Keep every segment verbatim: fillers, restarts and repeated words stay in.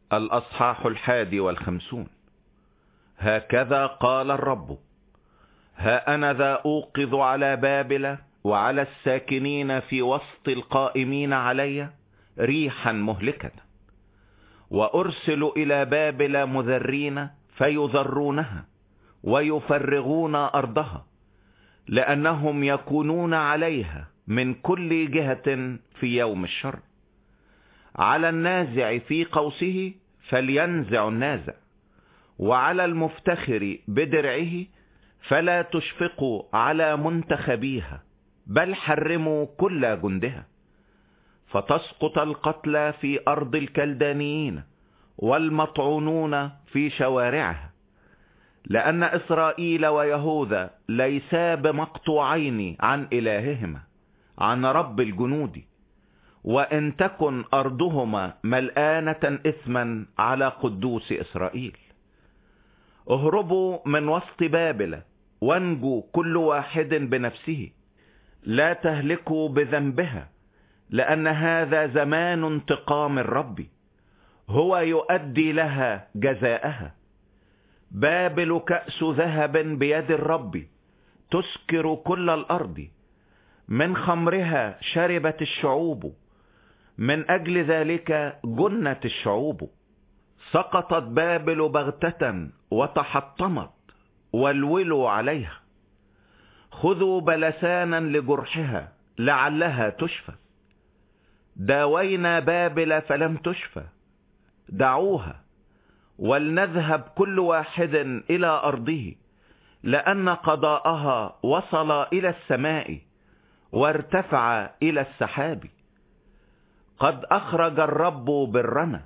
الأصحاح الحادي والخمسون. هكذا قال الرب: ها أنا ذا أوقظ على بابل وعلى الساكنين في وسط القائمين علي ريحا مهلكة، وأرسل إلى بابل مذرين فيذرونها ويفرغون أرضها، لأنهم يكونون عليها من كل جهة في يوم الشر. على النازع في قوسه فلينزع النازع، وعلى المفتخر بدرعه فلا تشفقوا على منتخبيها، بل حرموا كل جندها. فتسقط القتلى في أرض الكلدانيين والمطعونون في شوارعها، لأن إسرائيل ويهوذا ليسا بمقطوعين عن إلههما، عن رب الجنود، وإن تكن أرضهما ملآنة إثما على قدوس إسرائيل. اهربوا من وسط بابل وانجوا كل واحد بنفسه، لا تهلكوا بذنبها، لأن هذا زمان انتقام الرب، هو يؤدي لها جزاءها. بابل كأس ذهب بيد الرب، تسكر كل الأرض، من خمرها شربت الشعوب، من أجل ذلك جنت الشعوب. سقطت بابل بغتة وتحطمت، والولوا عليها. خذوا بلسانا لجرحها لعلها تشفى. داوينا بابل فلم تشفى، دعوها ولنذهب كل واحد إلى أرضه، لأن قضاءها وصل إلى السماء وارتفع إلى السحاب. قد أخرج الرب برنا،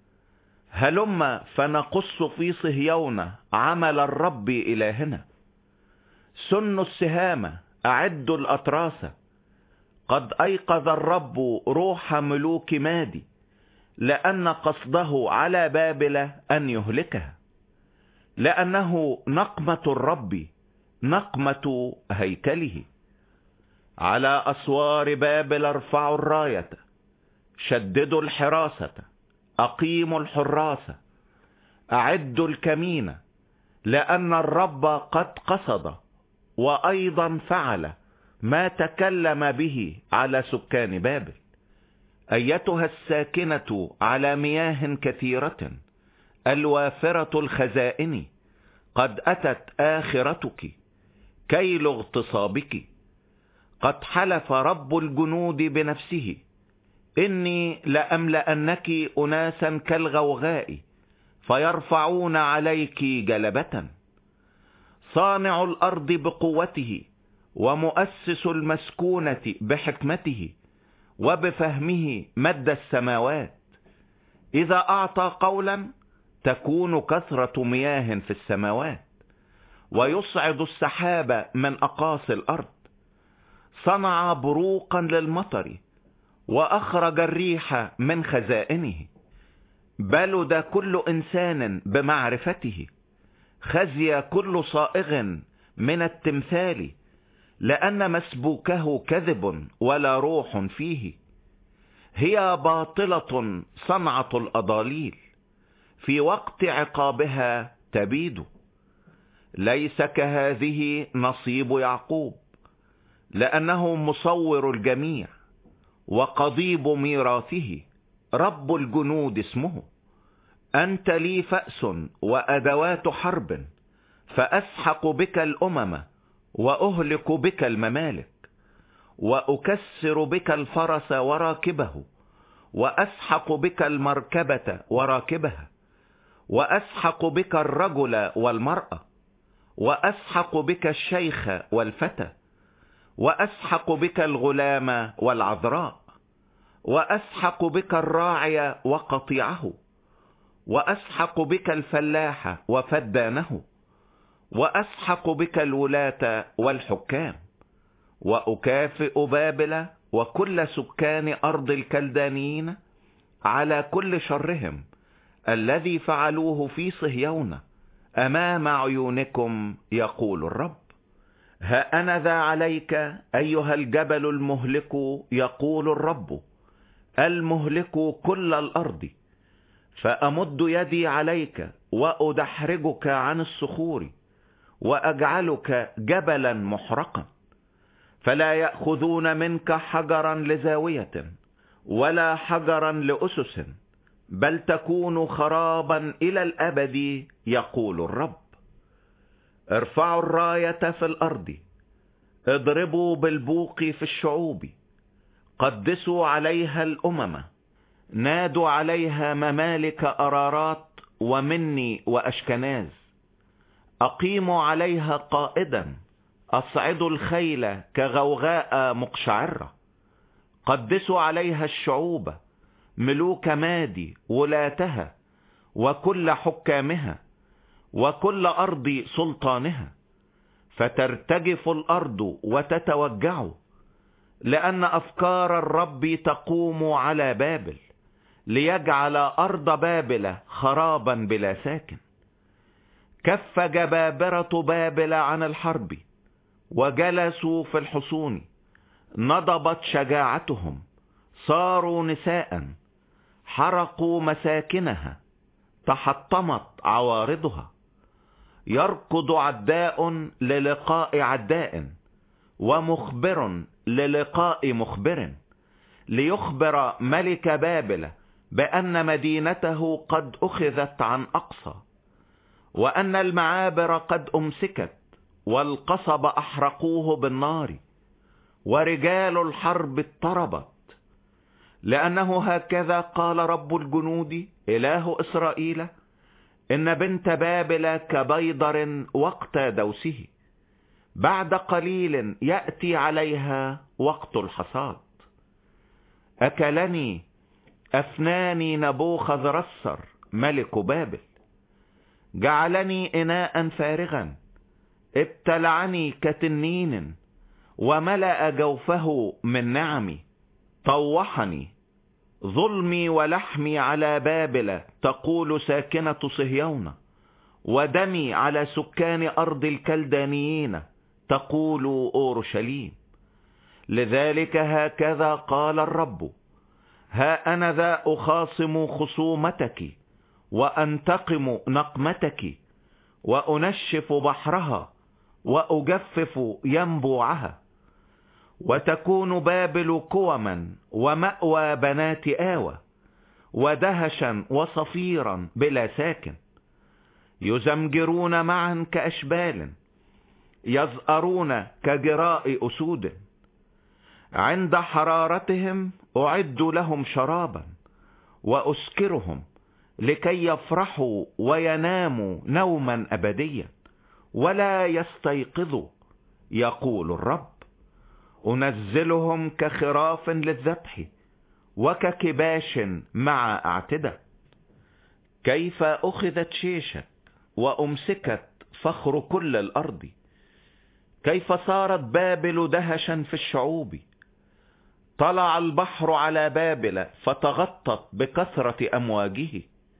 هلم فنقص في صهيون عمل الرب إلهنا. سنوا السهام، أعدوا الأطراس، قد أيقظ الرب روح ملوك مادي، لأن قصده على بابل أن يهلكها، لأنه نقمة الرب، نقمة هيكله. على أسوار بابل ارفعوا الراية، شددوا الحراسة، أقيموا الحراسة، أعدوا الكمين، لأن الرب قد قصد وأيضا فعل ما تكلم به على سكان بابل. أيتها الساكنة على مياه كثيرة، الوافرة الخزائن، قد أتت آخرتك، كيل اغتصابك. قد حلف رب الجنود بنفسه: إني لأملأنك أناسا كالغوغاء، فيرفعون عليك جلبة. صانع الأرض بقوته، ومؤسس المسكونة بحكمته، وبفهمه مد السماوات. إذا أعطى قولا تكون كثرة مياه في السماوات، ويصعد السحاب من أقاصي الأرض. صنع بروقا للمطر، وأخرج الريح من خزائنه. بلد كل إنسان بمعرفته، خزي كل صائغ من التمثال، لأن مسبوكه كذب ولا روح فيه. هي باطلة صنعة الأضاليل، في وقت عقابها تبيد. ليس كهذه نصيب يعقوب، لأنه مصور الجميع وقضيب ميراثه، رب الجنود اسمه. أنت لي فأس وأدوات حرب، فأسحق بك الأمم وأهلك بك الممالك، وأكسر بك الفرس وراكبه، وأسحق بك المركبة وراكبها، وأسحق بك الرجل والمرأة، وأسحق بك الشيخ والفتى، وأسحق بك الغلام والعذراء، وأسحق بك الراعي وقطيعه، وأسحق بك الفلاح وفدانه، وأسحق بك الولاة والحكام. وأكافئ بابل وكل سكان أرض الكلدانيين على كل شرهم الذي فعلوه في صهيون أمام عيونكم، يقول الرب. ها أنا ذا عليك أيها الجبل المهلك، يقول الرب، المهلك كل الأرض. فأمد يدي عليك وأدحرجك عن الصخور وأجعلك جبلا محرقا، فلا يأخذون منك حجرا لزاوية ولا حجرا لأسس، بل تكون خرابا إلى الأبد، يقول الرب. ارفعوا الراية في الأرض، اضربوا بالبوق في الشعوب، قدسوا عليها الأمم، نادوا عليها ممالك أرارات ومني وأشكناز، أقيموا عليها قائدا، أصعدوا الخيل كغوغاء مقشعرة، قدسوا عليها الشعوب، ملوك مادي ولاتها وكل حكامها وكل أرض سلطانها، فترتجف الأرض وتتوجع، لأن أفكار الرب تقوم على بابل، ليجعل أرض بابل خرابا بلا ساكن. كف جبابرة بابل عن الحرب وجلسوا في الحصون، نضبت شجاعتهم، صاروا نساء، حرقوا مساكنها، تحطمت عوارضها. يركض عداء للقاء عداء، ومخبر للقاء مخبر، ليخبر ملك بابل بأن مدينته قد أخذت عن أقصى، وأن المعابر قد أمسكت، والقصب أحرقوه بالنار، ورجال الحرب اضطربت. لأنه هكذا قال رب الجنود إله إسرائيل: إن بنت بابل كبيضر وقت دوسه، بعد قليل يأتي عليها وقت الحصاد. أكلني أفناني نبوخذ رسر ملك بابل، جعلني إناء فارغا، ابتلعني كتنين، وملأ جوفه من نعمي. طوحني ظلمي ولحمي على بابل، تقول ساكنة صهيون، ودمي على سكان أرض الكلدانيين، تقول أورشليم. لذلك هكذا قال الرب: ها أنا ذا أخاصم خصومتك، وأنتقم نقمتك، وأنشف بحرها، وأجفف ينبوعها، وتكون بابل كوما ومأوى بنات آوى، ودهشا وصفيرا بلا ساكن. يزمجرون معا كأشبال، يزأرون كجراء أسود. عند حرارتهم أعد لهم شرابا، وأسكرهم لكي يفرحوا ويناموا نوما أبديا ولا يستيقظوا، يقول الرب. أنزلهم كخراف للذبح، وككباش مع أعتدة. كيف أخذت شيشة وأمسكت فخر كل الأرض، كيف صارت بابل دهشا في الشعوب. طلع البحر على بابل فتغطت بكثرة أمواجه،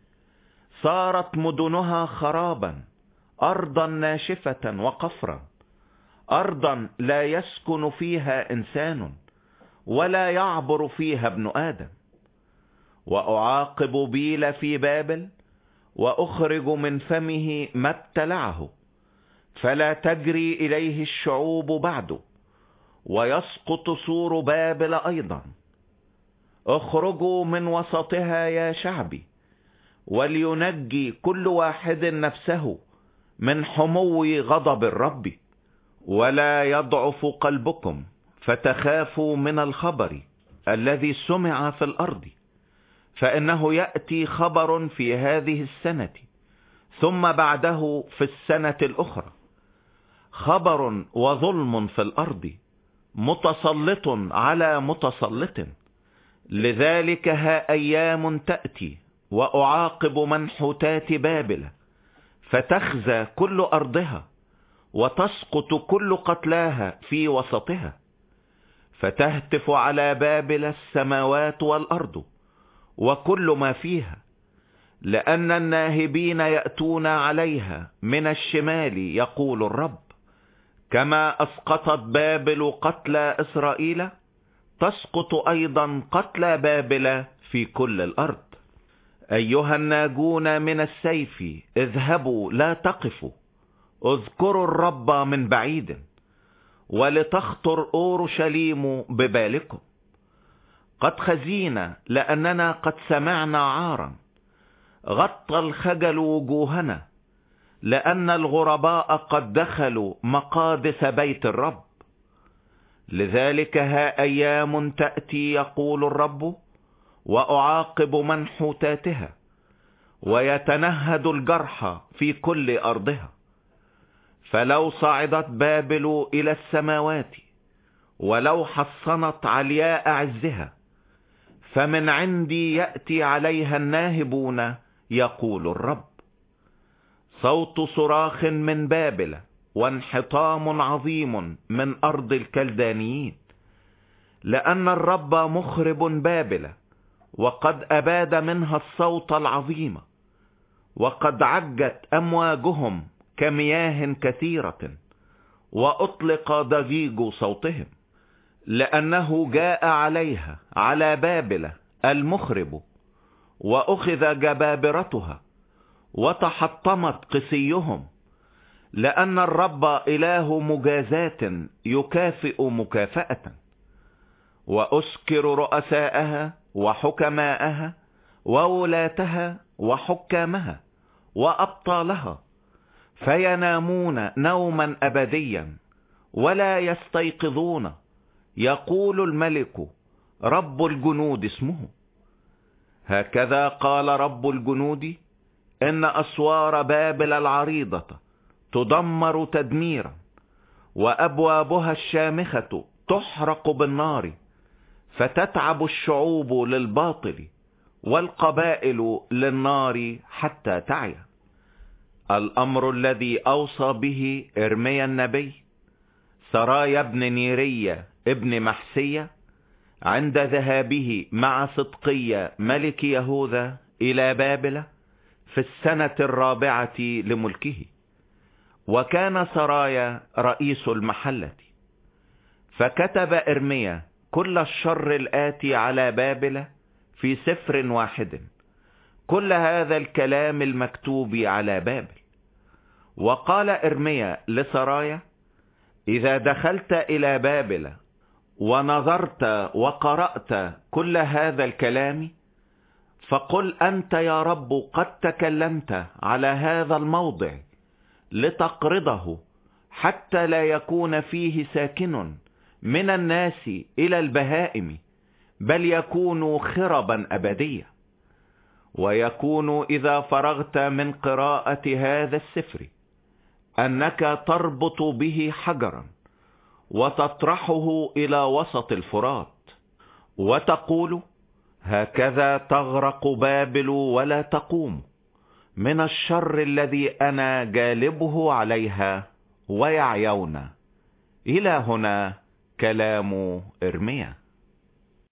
صارت مدنها خرابا، أرضا ناشفة وقفرا، أرضا لا يسكن فيها إنسان ولا يعبر فيها ابن آدم. وأعاقب بيل في بابل، وأخرج من فمه ما ابتلعه، فلا تجري إليه الشعوب بعد، ويسقط سور بابل أيضا. اخرجوا من وسطها يا شعبي، ولينجي كل واحد نفسه من حمو غضب الرب. ولا يضعف قلبكم فتخافوا من الخبر الذي سمع في الأرض، فإنه يأتي خبر في هذه السنة، ثم بعده في السنة الأخرى، خبر وظلم في الأرض، متسلط على متسلط. لذلك ها أيام تأتي، وأعاقب منحوتات بابل، فتخزى كل أرضها، وتسقط كل قتلاها في وسطها. فتهتف على بابل السماوات والأرض وكل ما فيها، لأن الناهبين يأتون عليها من الشمال، يقول الرب. كما أسقطت بابل قتلى إسرائيل، تسقط أيضا قتلى بابل في كل الأرض. أيها الناجون من السيف اذهبوا لا تقفوا، اذكروا الرب من بعيد، ولتخطر أورشليم ببالكم. قد خزينا لأننا قد سمعنا عارا، غطى الخجل وجوهنا، لأن الغرباء قد دخلوا مقادس بيت الرب. لذلك ها أيام تأتي يقول الرب، وأعاقب منحوتاتها، ويتنهد الجرحى في كل أرضها. فلو صعدت بابل إلى السماوات، ولو حصنت علياء عزها، فمن عندي يأتي عليها الناهبون يقول الرب. صوت صراخ من بابل، وانحطام عظيم من أرض الكلدانيين، لأن الرب مخرب بابل، وقد أباد منها الصوت العظيم، وقد عجت أمواجهم كمياه كثيرة، وأطلق ضجيج صوتهم، لأنه جاء عليها، على بابل المخرب، وأخذ جبابرتها، وتحطمت قسيهم، لأن الرب إله مجازات يكافئ مكافأة. وأسكر رؤساءها وحكماءها وولاتها وحكامها وأبطالها، فينامون نوما أبديا ولا يستيقظون، يقول الملك رب الجنود اسمه. هكذا قال رب الجنود، إن أسوار بابل العريضة تدمر تدميرا، وأبوابها الشامخة تحرق بالنار، فتتعب الشعوب للباطل، والقبائل للنار حتى تعيا. الأمر الذي أوصى به إرميا النبي سرايا بن نيرية ابن محسية عند ذهابه مع صدقية ملك يهوذا إلى بابل في السنة الرابعة لملكه. وكان سرايا رئيس المحلة. فكتب إرميا كل الشر الآتي على بابل في سفر واحد، كل هذا الكلام المكتوب على بابل. وقال إرميا لسرايا: إذا دخلت إلى بابل ونظرت وقرأت كل هذا الكلام، فقل أنت يا رب قد تكلمت على هذا الموضع لتقرضه، حتى لا يكون فيه ساكن من الناس إلى البهائم، بل يكون خربا أبديا. ويكون إذا فرغت من قراءة هذا السفر أنك تربط به حجرا وتطرحه إلى وسط الفرات، وتقول: هكذا تغرق بابل ولا تقوم من الشر الذي أنا جالبه عليها ويعيون. إلى هنا كلام إرميا.